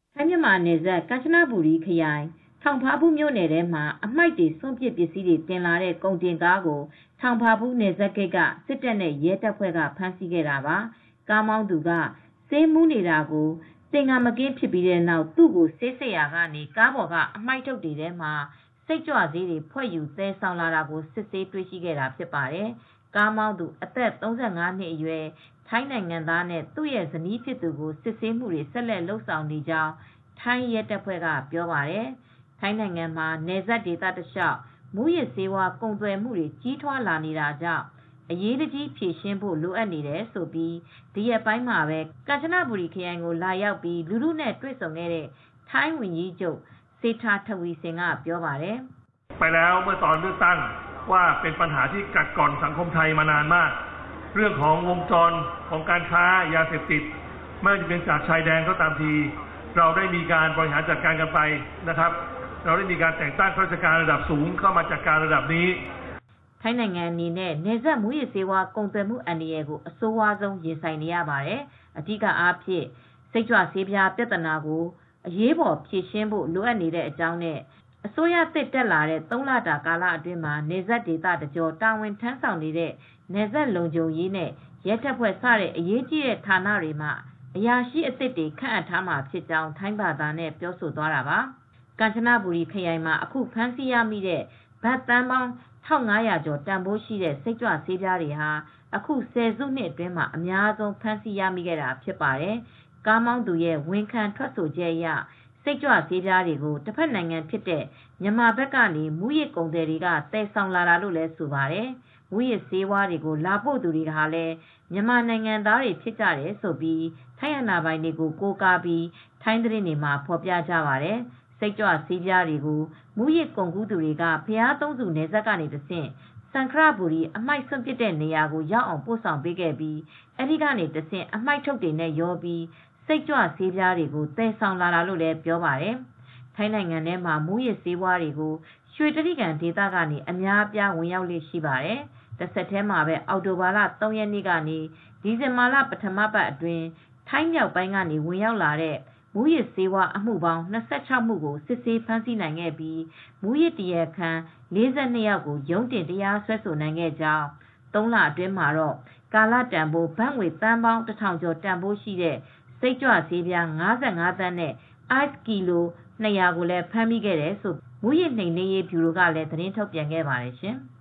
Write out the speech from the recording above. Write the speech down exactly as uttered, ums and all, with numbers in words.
ထိုင်းမြန်မာနယ်စပ်ကမ်ချနဘူရီခရိုင်ထောင်ဖားဘူးမြို့နယ်ထဲမှာအမှိုက်တွေစွန့်ပစ်ပစ္စည်းတွေတင်လာတဲ့ကုန်တင်ကားကိုထောင်ဖားဘူးနယ်စပ်ဂိတ်ကစစ်တပ်နဲ့ရဲတပ်ဖွဲ့ကဖမ်းဆီးခဲ့တာပါကားမောင်းသူကဆေးမူးနေတာကိုသင်္ကာမကင်းဖြစ်ပြီးတဲ့နောက်သူ့ကိုဆေးစစ်ရာကနေကားပေါ်ကအမှိုက်ထုတ်တွေထဲမှာစိတ်ကြွဆေးတွေဖွက်ယူသယ်ဆောင်လာတာကိုစစ်ဆေးတွေ့ရှိခဲ့တာဖြစ်ပါတယ်ကားမောင်းသူအသက်၃၅နှစ်အရွယ်ထိုင်းနိုင်ငံသားနဲ့သူ့ရဲ့ဇနီးဖြစ်သူကိုစစ်ဆေးမှုတွေဆက်လက်လုပ်ဆောင်နေကြောင်းထိုင်းရဲတပ်ဖွဲ့ကပြောပါတယ်ထိုင်းနိုင်ငံမှာနယ်စပ်ဒေသတလျှောက်မူးယစ်ဆေးဝါးကုန်သွယ်မှုတွေကြီးထွားလာနေတာကြောင့်အရေးတကြီးဖြေရှင်းဖို့လိုအပ်နေတယ်လို့ဒီရက်ပိုင်းမှာပဲကမ်ချနဘူရီခရိုင်ကိုလာရောက်ပြီးလူထုနဲ့တွေ့ဆုံခဲ့တဲ့ထိုင်းဝန်ကြီးချုပ်စေထာထဝီဆင်ကပြောပါတယ်ไปแล้วเมื่อตอนเลือกตั้งว่าเป็นปัญหาที่กัดกร่อนสังคมไทยมานานมากเรื่องของวงจรของการค้ายาเสพติดไม่ว่าจะเป็นจากชายแดนก็ตามทีเราได้มีการบริหารจัดการกันไปนะครับเราได้มีการแต่งตั้งข้าราชการระดับสูงเข้ามาจัดการระดับนี้ထိုင်းနိုင်ငံအနေနဲ့နေဆက်မူရစ်ဆေးဝါးကုန်သွယ်မှုအန္တရာယ်ကိုအဆိုးဝါးဆုံးရင်ဆိုင်နေရပါတယ်။အဓိကအားဖြင့်စိတ်ကြွဆေးပြားပြဿနာကိုအရေးပေါ်ဖြေရှင်းဖို့လိုအပ်နေတဲ့အကြောင်းနဲ့အစိုးရသစ်တက်လာတဲ့သုံးလတာကာလအတွင်းမှာနေဆက်ဒေသတကြောတာဝန်ထမ်းဆောင်နေတဲ့နေဆက်လုံခြုံရေးနဲ့ရဲတပ်ဖွဲ့စတဲ့အရေးကြီးတဲ့ဌာနတွေမှာအရာရှိအသစ်တွေခန့်အပ်ထားမှာဖြစ်ကြောင်းထိုင်းဘာသာနဲ့ပြောဆိုသွားတာပါ။ကမ်ချနဘူရီခရိုင်မှာအခုဖမ်းဆီးရမိတဲ့ဘတ်သန်းပေါင်း၁၅၀၀ကျော်တန်ဖိုးရှိတဲ့စိတ်ကြွဆေးပြားတွေဟာအခုဆယ်စုနှစ်အတွင်းမှာအများဆုံးဖမ်းဆီးရမိခဲ့တာဖြစ်ပါတယ်။ကားမောင်းသူရဲ့ဝန်ခံထွက်ဆိုချက်အရစိတ်ကြွဆေးပြားတွေကိုတစ်ဖက်နိုင်ငံဖြစ်တဲ့မြန်မာဘက်ကနေမူရစ်ကုန်သည်တွေကတည်ဆောင်လာတာလို့လည်းဆိုပါတယ်။မူရစ်ဆေးဝါးတွေကိုလာပို့သူတွေဟာလည်းမြန်မာနိုင်ငံသားတွေဖြစ်ကြတယ်ဆိုပြီးထိုင်းအာဏာပိုင်တွေကိုကိုးကားပြီးထိုင်းသတင်းတွေမှာဖော်ပြကြပါတယ်။စိတ်ကြွဆေးပြားတွေကိုမူရစ်ကုန်ကူးသူတွေကဘုရားသုံးဆူနယ်စပ်ကနေတဆင့်စံခရဘူရီအမိုက်စွန့်ပစ်တဲ့နေရာကိုရောက်အောင်ပို့ဆောင်ပေးခဲ့ပြီးအဲဒီကနေတဆင့်အမိုက်ထုတ်တွေနဲ့ရောပြီးစိတ်ကြွဆေးပြားတွေကိုသယ်ဆောင်လာတာလို့လည်းပြောပါတယ်။ထိုင်းနိုင်ငံထဲမှာမူရစ်ဆေးဝါးတွေကိုရွှေတြိဂံဒေသကနေအများအပြားဝင်ရောက်လေ့ရှိပါတယ်။တစ်ဆက်တည်းမှာပဲအောက်တိုဘာလ၃ရက်နေ့ကနေဒီဇင်ဘာလပထမပတ်အတွင်းထိုင်းမြောက်ပိုင်းကနေဝင်ရောက်လာတဲ့မူရစ်ဆေးဝါးအမှုပေါင်း၂၆မှုကိုစစ်ဆေးဖမ်းဆီးနိုင်ခဲ့ပြီးမူရစ်တရားခံ၄၂ယောက်ကိုရုံးတင်တရားစွဲဆိုနိုင်ခဲ့ကြောင်းသုံးလအတွင်းမှာတော့ကာလတန်ဖိုးဘတ်ငွေသန်းပေါင်းတစ်ထောင်ကျော်တန်ဖိုးရှိတဲ့စိတ်ကြွဆေးပြား၅၅သန်းနဲ့ ice ကီလို၂၀၀ကိုလည်းဖမ်းမိခဲ့တယ်လို့မူရစ်နှိမ်နင်းရေးဗျူရိုကလည်းသတင်းထုတ်ပြန်ခဲ့ပါတယ်ရှင်။